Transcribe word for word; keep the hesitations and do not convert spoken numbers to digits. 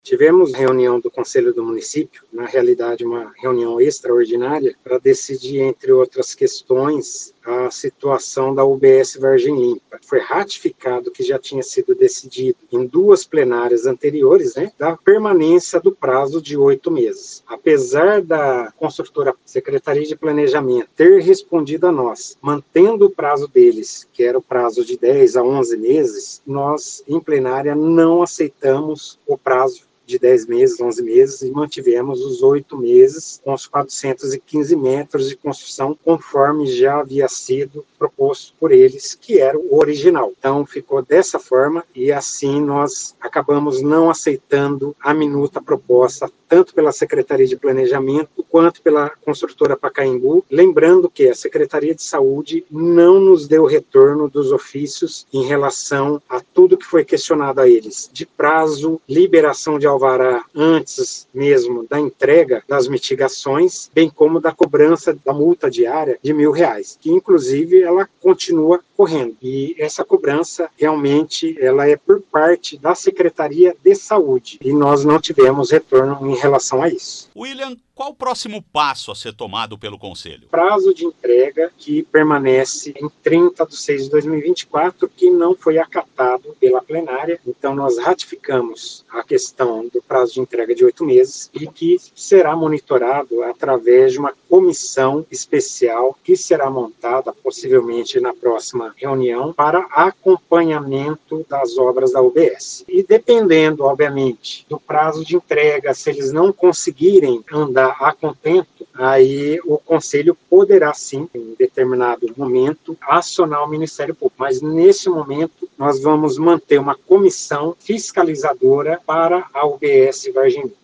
Tivemos reunião do Conselho do Município, na realidade uma reunião extraordinária, para decidir, entre outras questões, a situação da U B S Vargem Limpa. Foi ratificado que já tinha sido decidido em duas plenárias anteriores, né, da permanência do prazo de oito meses. Apesar da construtora Secretaria de Planejamento ter respondido a nós, mantendo o prazo deles, que era o prazo de dez a onze meses, nós, em plenária, não aceitamos o prazo de dez meses, onze meses, e mantivemos os oito meses com os quatrocentos e quinze metros de construção, conforme já havia sido proposto por eles, que era o original. Então, ficou dessa forma, e assim nós acabamos não aceitando a minuta proposta, tanto pela Secretaria de Planejamento, quanto pela construtora Pacaembu, lembrando que a Secretaria de Saúde não nos deu retorno dos ofícios em relação a tudo que foi questionado a eles, de prazo, liberação de alvará antes mesmo da entrega das mitigações, bem como da cobrança da multa diária de mil reais, que inclusive ela continua correndo. E essa cobrança realmente ela é por parte da Secretaria de Saúde, e nós não tivemos retorno em relação a isso. William, qual o próximo passo a ser tomado pelo Conselho? Prazo de entrega que permanece em trinta de seis de dois mil e vinte e quatro, que não foi acatado pela plenária. Então, nós ratificamos a questão do prazo de entrega de oito meses e que será monitorado através de uma comissão especial que será montada, possivelmente na próxima reunião, para acompanhamento das obras da U B S. E dependendo, obviamente, do prazo de entrega, se eles não conseguirem andar a contento, aí o Conselho poderá sim, em determinado momento, acionar o Ministério Público. Mas nesse momento nós vamos manter uma comissão fiscalizadora para a U B S Vargem Limpa.